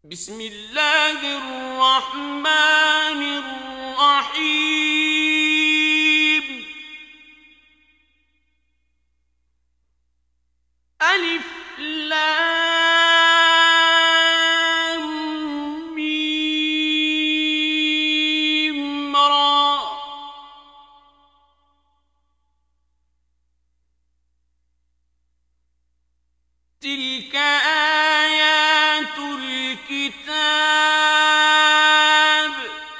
بسم الله الرحمن الرحيم. ألف لام ميم را. تلك آيات الكتاب.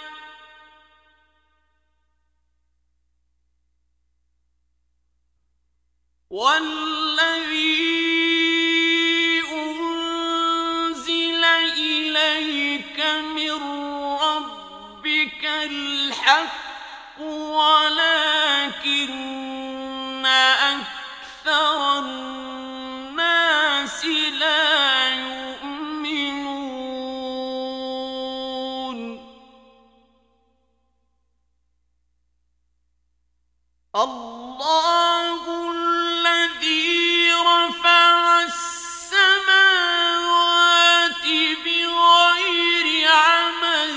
والذي أنزل إليك من ربك الحق ولكن أكثر الناس لا يؤمنون. الله الذي رفع السماوات بغير عمد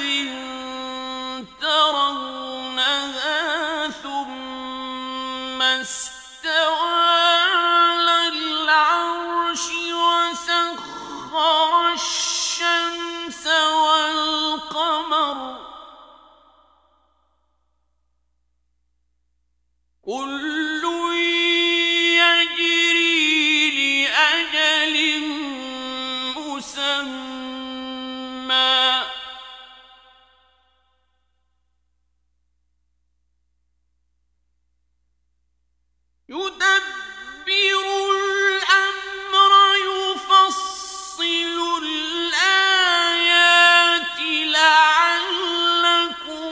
ترونها ثم استوى على العرش وسخر الشمس والقمر كل يجري لأجل مسمى يدبر الأمر يفصل الآيات لعلكم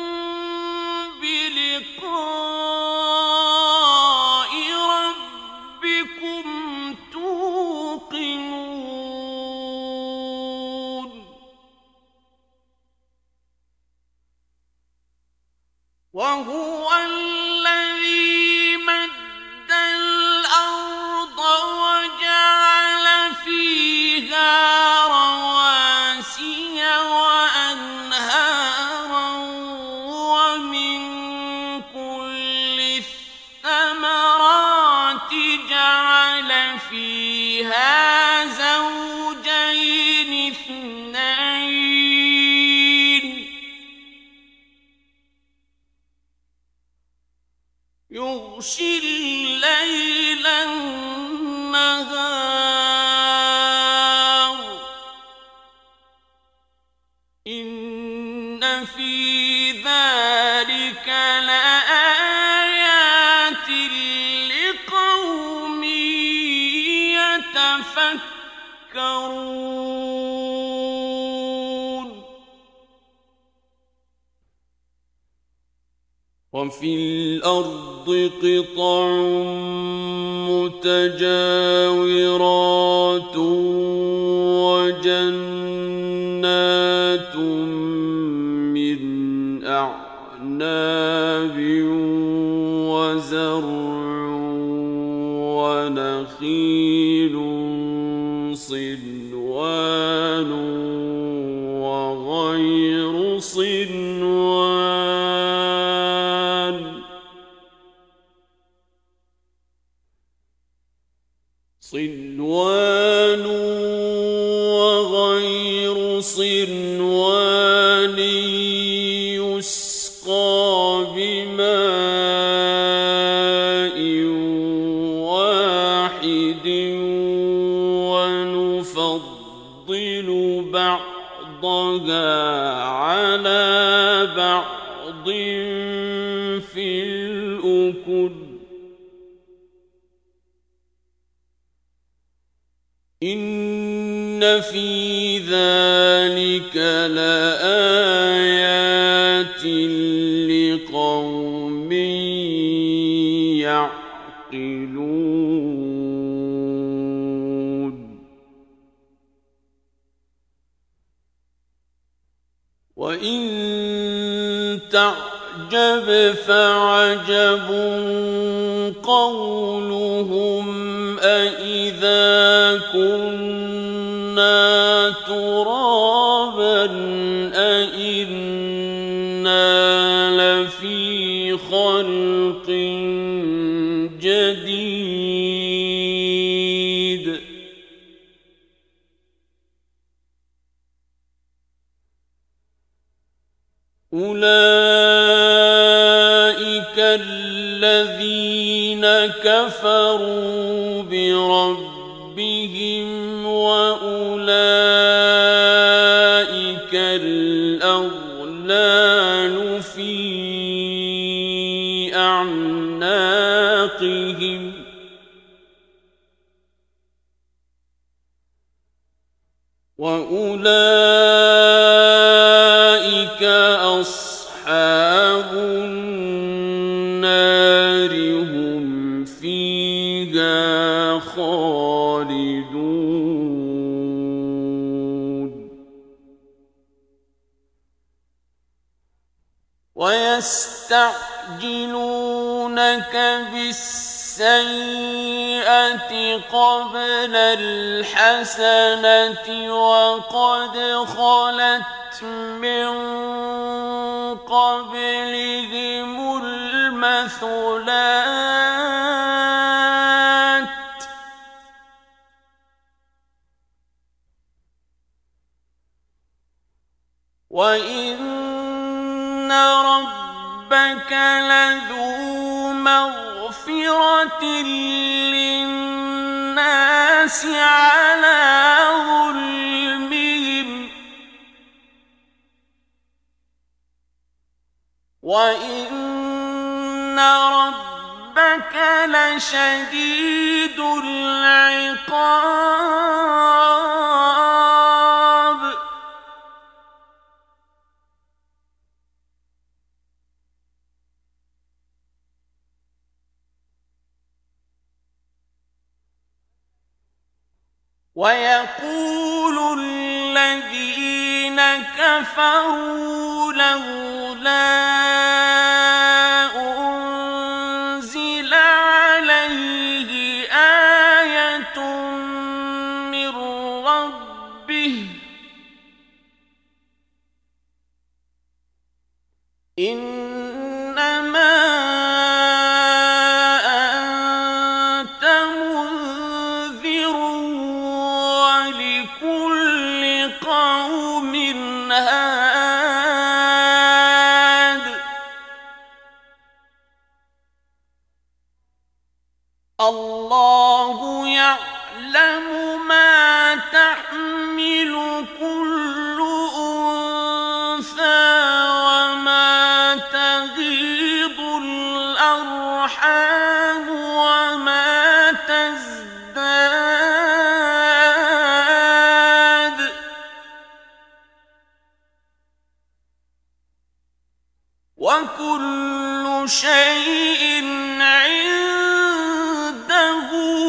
بلقاء ربكم توقنون. وهو الذي مد الأرض وجعل فيها رواسي وأنهارا ومن كل الثمرات جعل فيها زوجين اثنين يغشي الليل النهار إن في ذلك لآيات لقوم يتفكرون. وفي الأرض قطع متجاورات وجنات من أعناب وزرع ونخيل صنوان وغير صنوان وغير صنوان يسقى بماء واحد ونفضل بعضها على بعض في الأكل إن في ذلك لآيات لقوم يعقلون. وإن تعجب فعجب قولهم أإذا كنا ترابا أئنا لفي خلق جديد أولئك الذين كفروا بربهم وأولئك الأغلال في أعناقهم وأولئك أصحاب النار هم فيها خالدون ويستعجلونك بالسيئة قبل الحسنة وقد خلت من قبلهم المثلات وإن ربك لذو مغفرة للناس على ظلمهم وإن ربك لشديد العقاب ويقول الذين كفروا لولا أنزل عليه آية من ربه إنما أنت منذر ولكل قوم هاد الله يعلم ما تحمل كل أنثى وما تغيض الأرحام وما تزداد وكل شيء عنده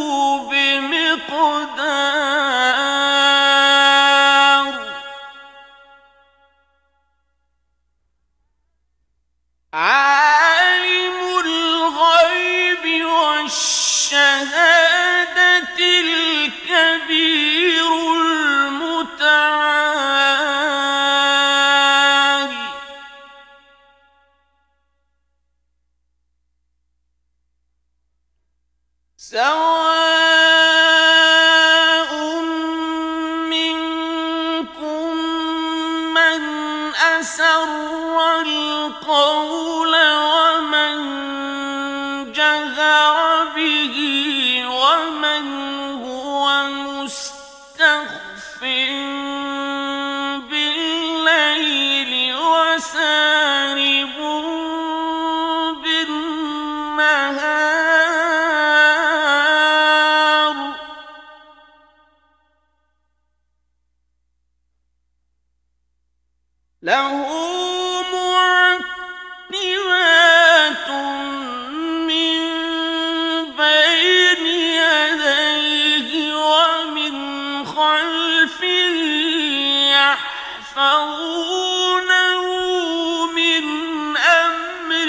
بمقدار عالم الغيب والشهادة الكبير المتعال سواء منكم من أسر القول ومن جهر به ومن هو مستخف بالليل وسارب بالنهار له معقبات من بين يديه ومن خلفه يحفظونه من أمر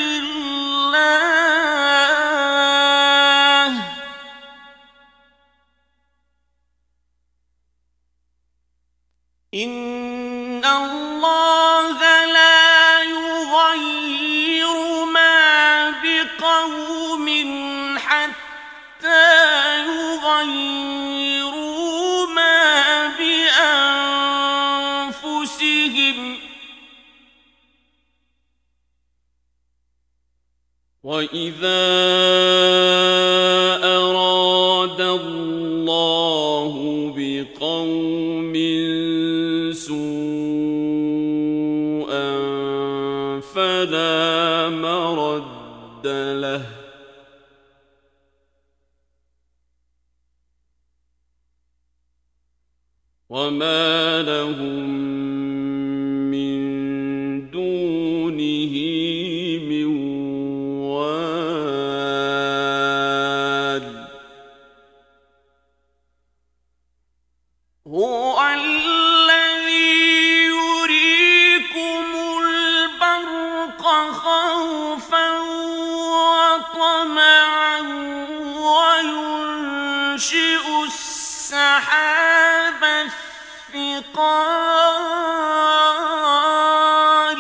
الله الله لا يغير ما بقوم حتى يغيروا ما بأنفسهم وإذا أراد الله بقوم سوءا فلا مرد له وما لهم من دونه من وال هو الذي يريكم البرق خوفا وطمعا وينشئ السحاب الثقال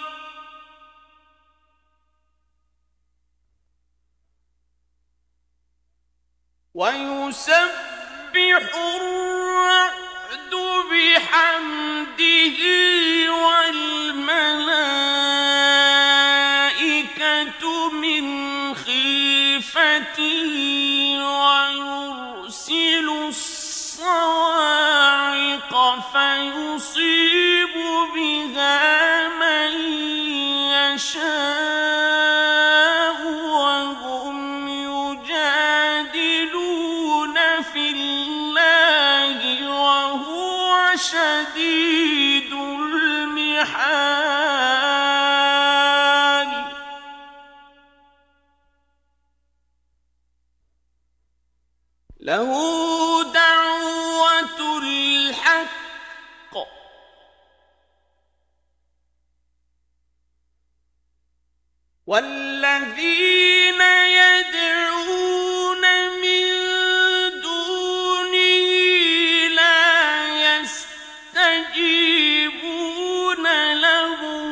ويسبح الرعد بحمده والملائكة من خيفته ويرسل الصواعق فيصيب بها من يشاء وهم يجادلون في الله وهو شديد المحال له دعوة الحق والذين يدعون من دونه لا يستجيبون لهم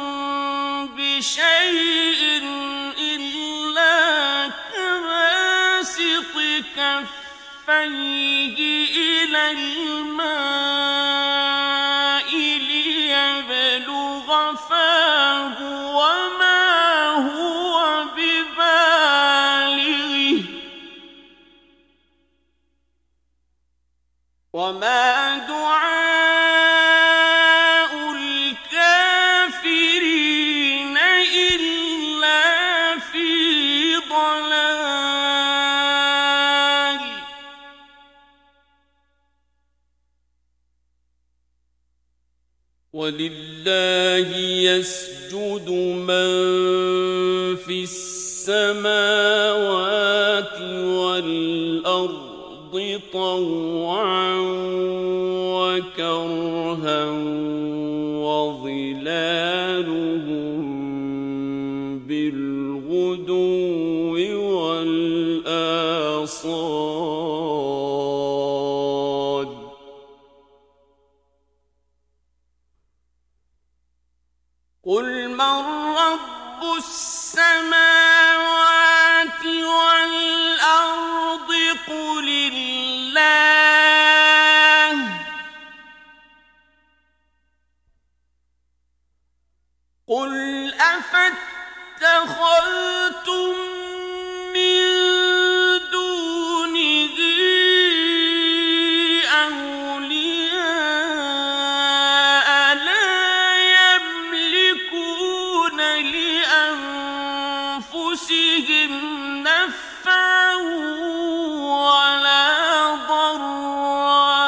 بشيء إلا كباسط كفيه إلى الماء ليبلغ فاه وما هو ببالغه وما دعاء الكافرين إلا في ضلال ولله يسجد من في السماوات والأرض طوعا وكرها وظلالهم بالغدو والآصال قل من رب السماوات والأرض قل الله قل أفاتخذتم من دونه أولياء لا يملكون لأنفسهم نفعا ولا ضرا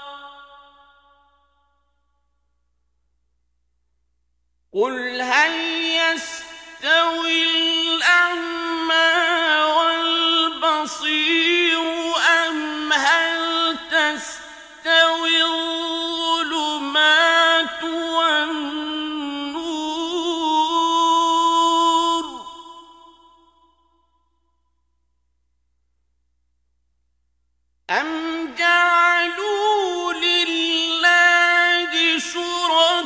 قل هل يستوي الأعمى والبصير أم هل تستوي الظلمات والنور أم جعلوا لله شركاء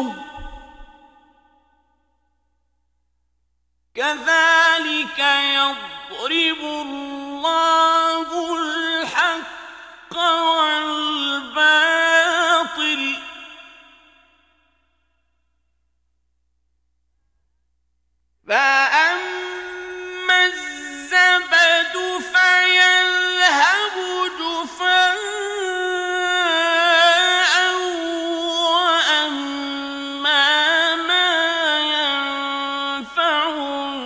كذلك يضرب الله الحق والباطل فأما الزبد فيذهب جفاء وأما ما ينفع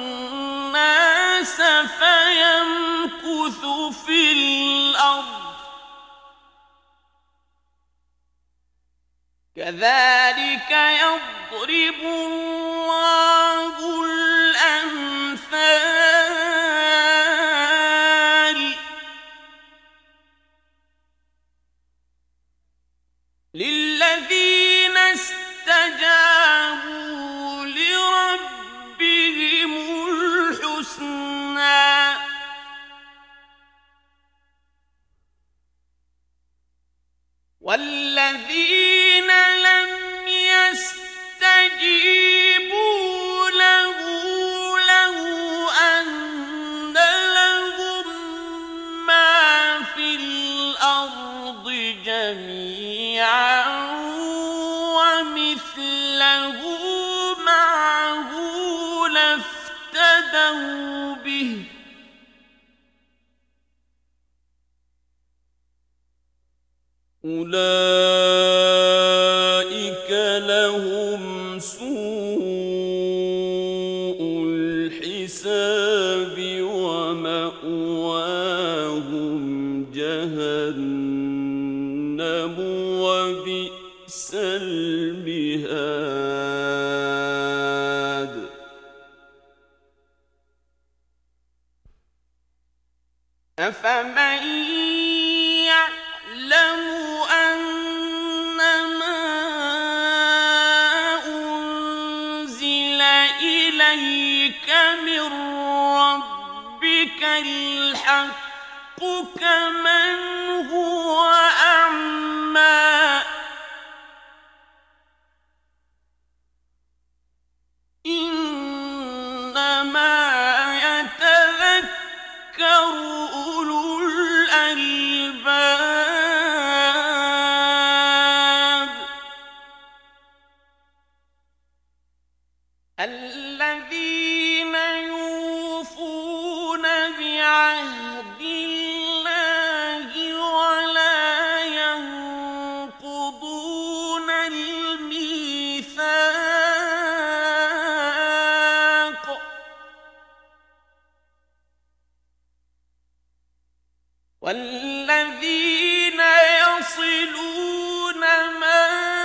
الناس فيمكث في الأرض كذلك يضرب الله الأمثال للذين استجابوا لربهم الحسنى والذين لم يستجيبوا له لو أن لهم ما في الأرض جميعا ومثله معه لافتدوا به أولئك لهم سوء الحساب ومأواهم جهنم وبئس المهاد أفمن يعلم أنما أنزل إليك من ربك الحق كمن هو أعمى إنما يتذكر أولو الألباب الذين يوفون بعهد الله ولا ينقضون الميثاق والذين يصلون ما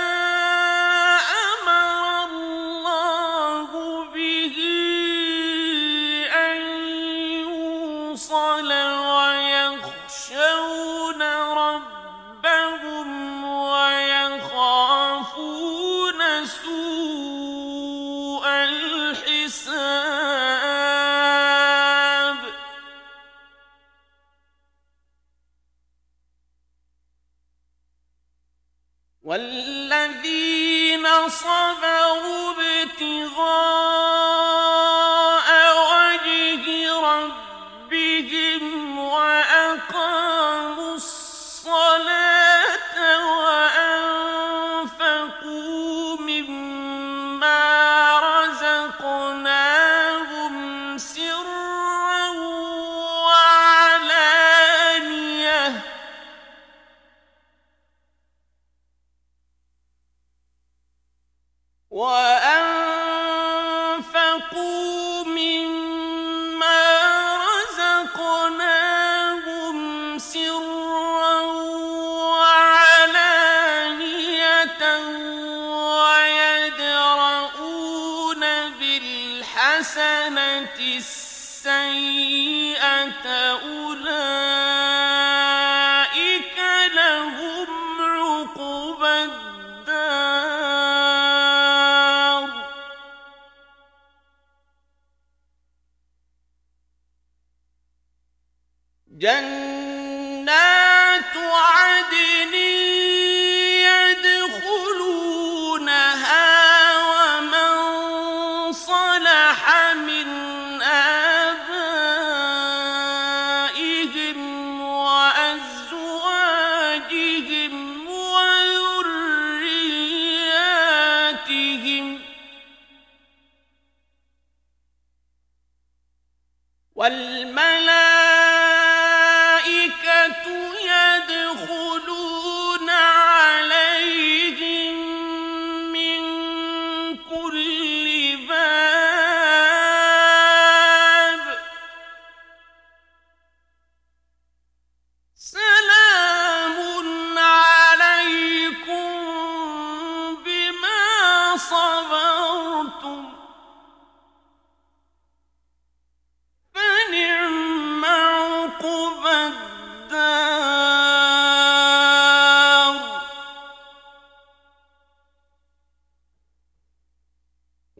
أمر الله به أن يوصل ويخشون ربهم ويخافون سوء الحساب والذين صبروا ابتغاء وجه ربهم وأقاموا الصلاة وأنفقوا مما رزقناهم سرا وعلانية وأنفقوا مما رزقناهم سرا وعلانية ويدرؤون بالحسنة السيئة أولئك لهم عقبى الدار جنات عدن يدخلونها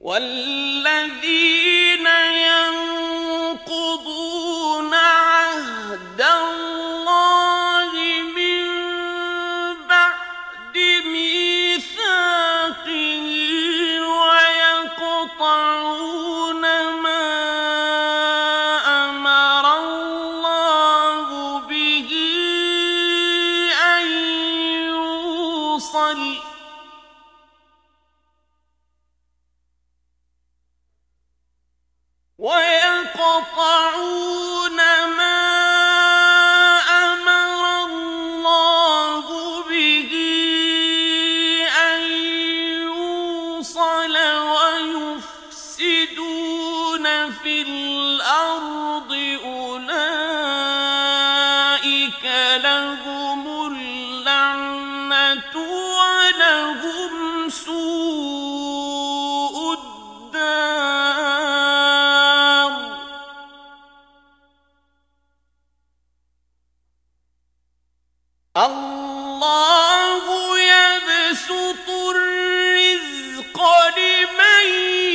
والذين ينقضون عهد الله من بعد ميثاقه ويقطعون ما أمر الله به أن يوصل ويقطعون ما أمر الله به أن يوصل ويفسدون في الأرض أولئك لهم اللعنة ولهم سوء الدار. الله يبسط الرزق لمن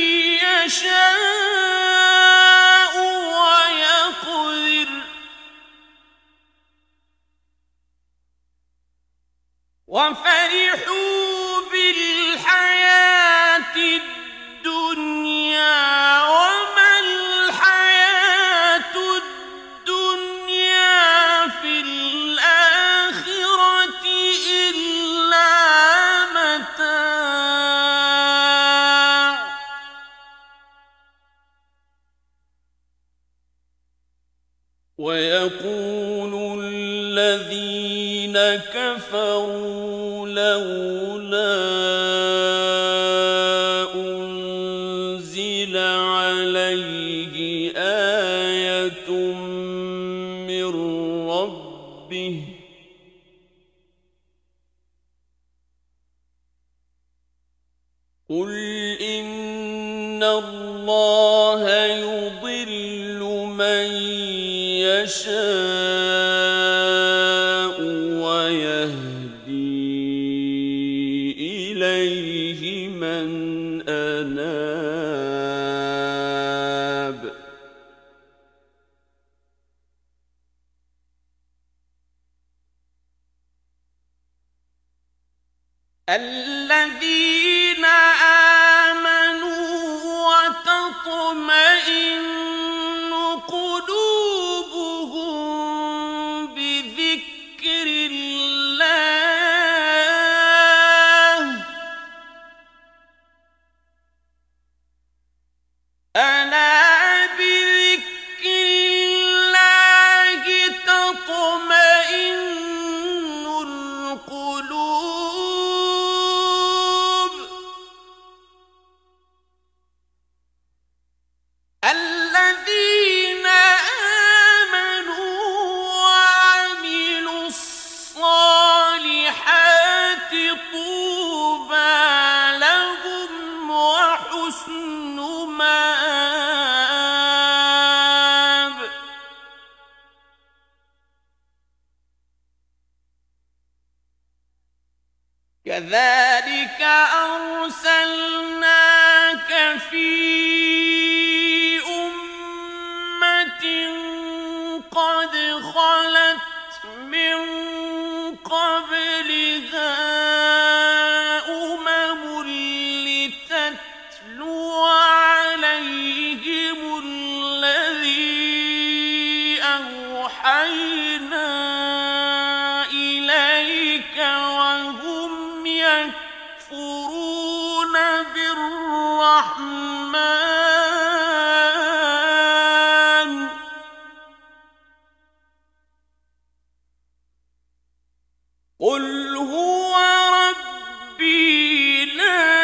يشاء ويقدر وفرحوا بالحياة الدنيا وما الحياة الدنيا في الآخرة إلا متاع. ويقول الذين كفروا لولا أنزل عليه آية من ربه قل إن الله يضل من يشاء ويهدي إليه من أناب. الذين آمنوا وتطمئن قلوبهم بذكر الله ألا بذكر الله تطمئن القلوب. الذين آمنوا وعملوا الصالحات طوبى لهم وحسن مآب. كذلك أرسلناك في أمة قد خلت من قبلها أمم لتتلو عليهم الذي أوحينا إليك وهم يكفرون بالرحمن قل هو ربي لا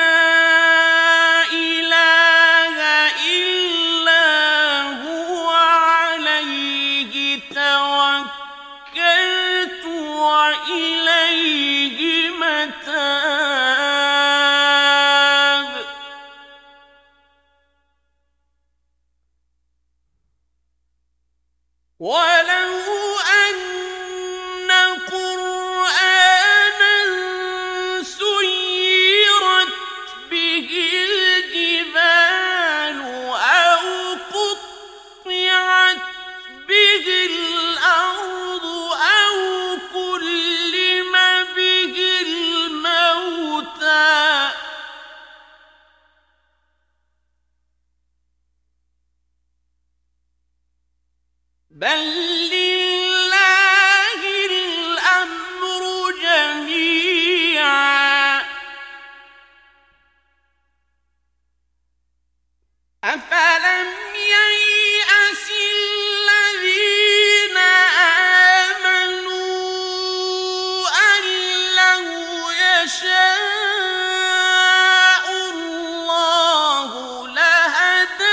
إله إلا هو عليه توكلت وإليه متاب. بل لله الأمر جميعا أفلم ييأس الذين آمنوا أن لو يشاء الله لهدى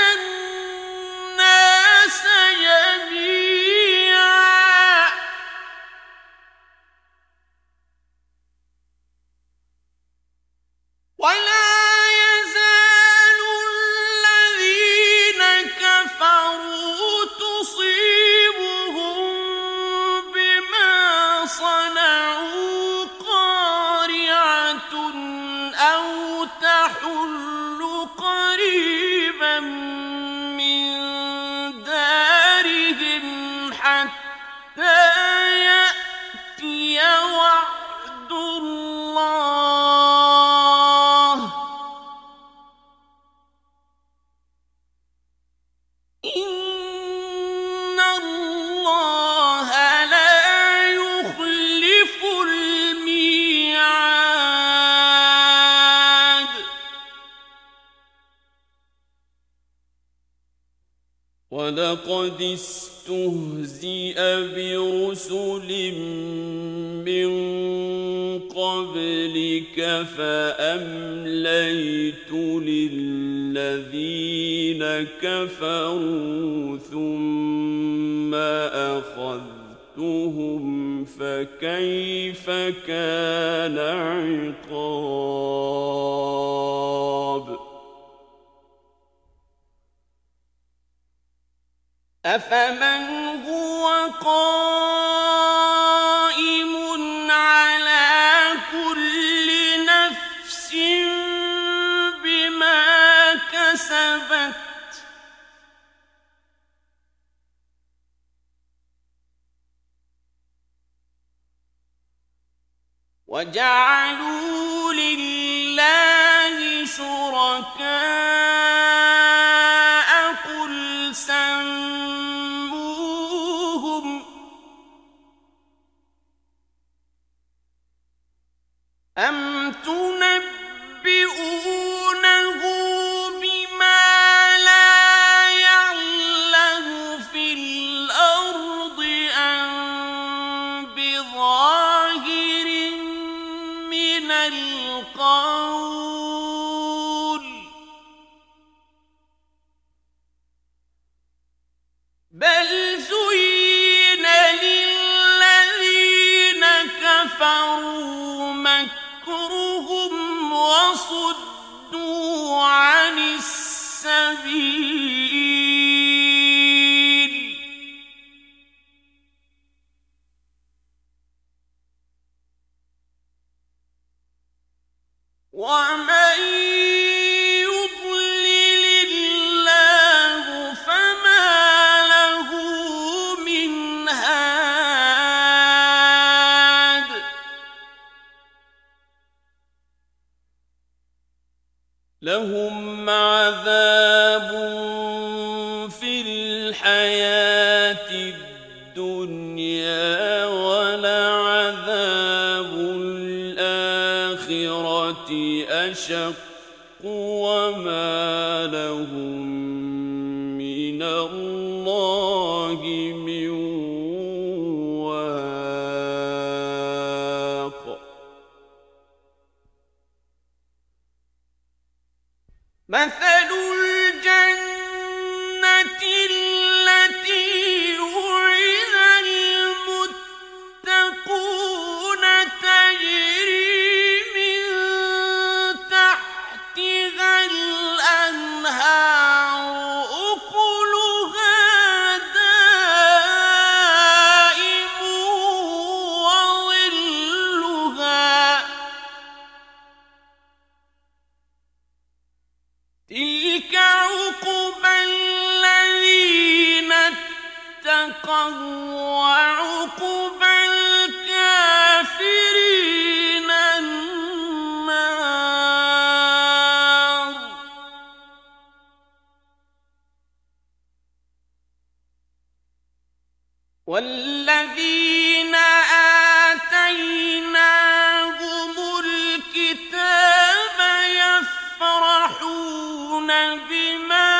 الناس جميعا ولا يزال الذين كفروا تصيبهم بما صنعوا قارعة أو تحل قريبا من دارهم حتى يأتي وعد الله إن الله لا يخلف الميعاد ولقد استهزئ برسل من قبلك فأمليت للذين كفروا ثم أخذتهم فكيف كان عقاب أفمن هو قائم على كل نفس بما كسبت وجعلوا لله شركاء قل سموهم أم تنبئونه بما لا يعلم في الأرض أم بظاهر من القول بل زين للذين كفروا مكرهم وصدوا عن السبيل ومن يضلل الله فما له من هاد لهم عذاب في الحياة الدنيا ولعذاب الآخرة أشق وما لهم من الله من واق مثل الجنة التي وعد المتقون تجري من تحتها الأنهار أكلها دائم وظلها تلك عقبى الذين اتقوا وعقبى الكافرين النار والذين آتيناهم الكتاب يفرحون بما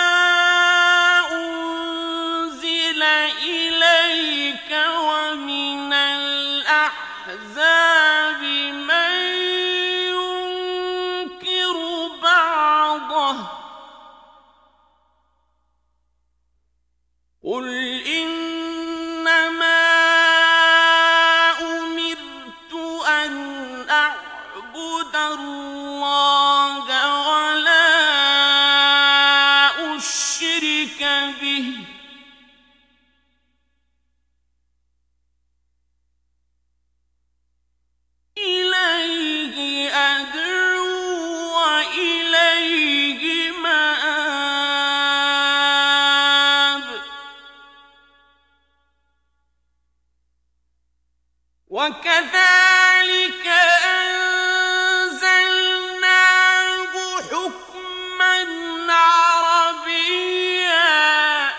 أنزل إليك ومن الأحزاب من ينكر بعضه قل إنما أمرت أن أعبد الله ولا أشرك به إليه أدعو وإليه مآب وكذلك أنزلناه حكما عربيا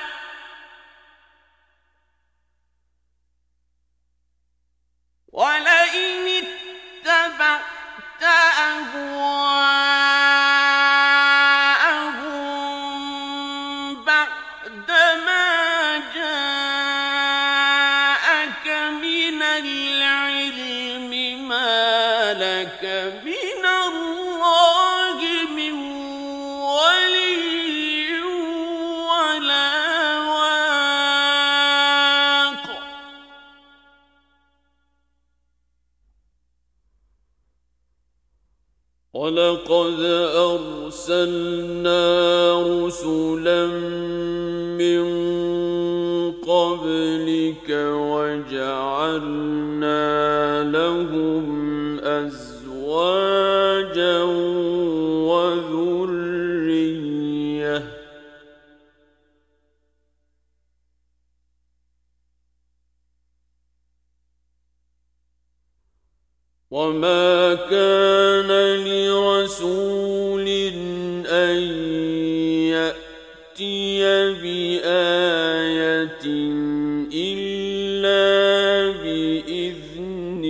ولئن اتبعت أهواءهم بعدما جاءك من العلم ما لك من الله من ولي ولا واق ولقد أرسلنا رسلا من قبلك وجعلنا لهم أزواجا وذرية وما كان لرسول أن يأتي بآية إلا بإذن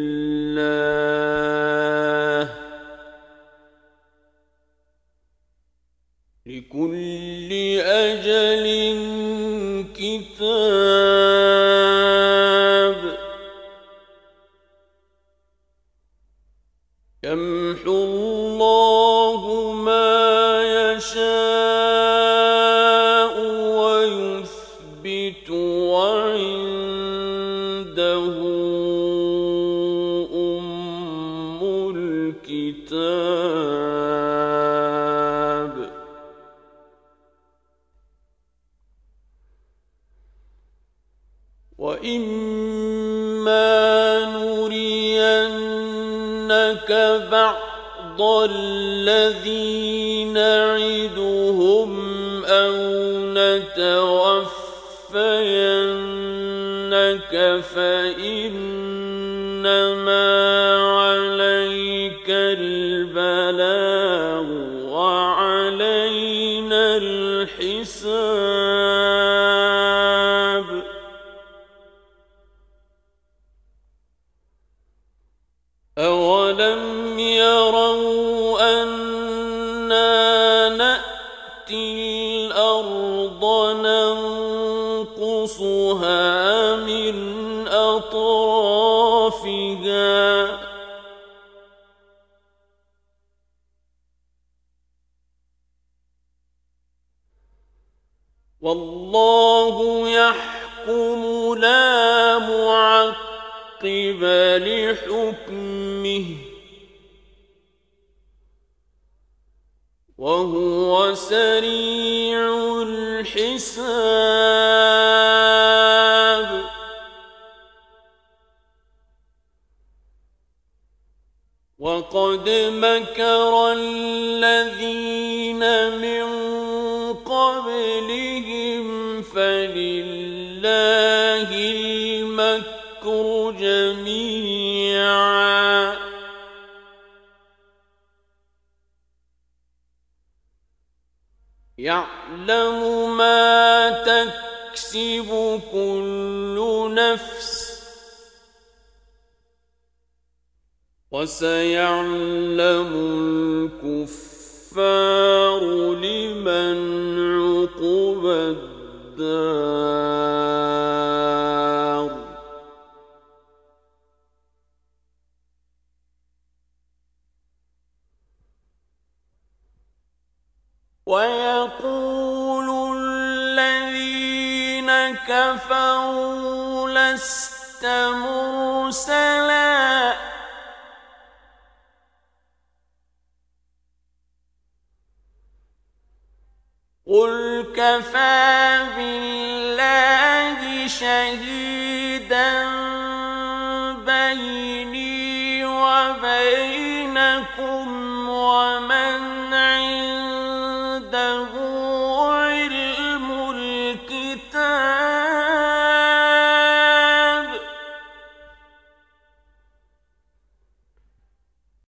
الله لكل أجل كتاب يمحو الله ما يشاء ويثبت وعنده أم الكتاب وإما نرينك بعض الذي نعدهم أو نتوفينك فإنما عليك البلاغ وعلينا الحساب أولم يروا أنا نأتي الأرض ننقصها من أطرافها والله يحكم لا معقب لحكمه وهو سريع الحساب وقد مكر الذين من قبلهم فلله المكر جميعا يعلم ما تكسب تكسب كل نفس وسيعلم الكفار لمن عقبى الدار ويقول الذين كفروا لست مرسلا قل كفى بالله شهيدا بيني وبينكم ومن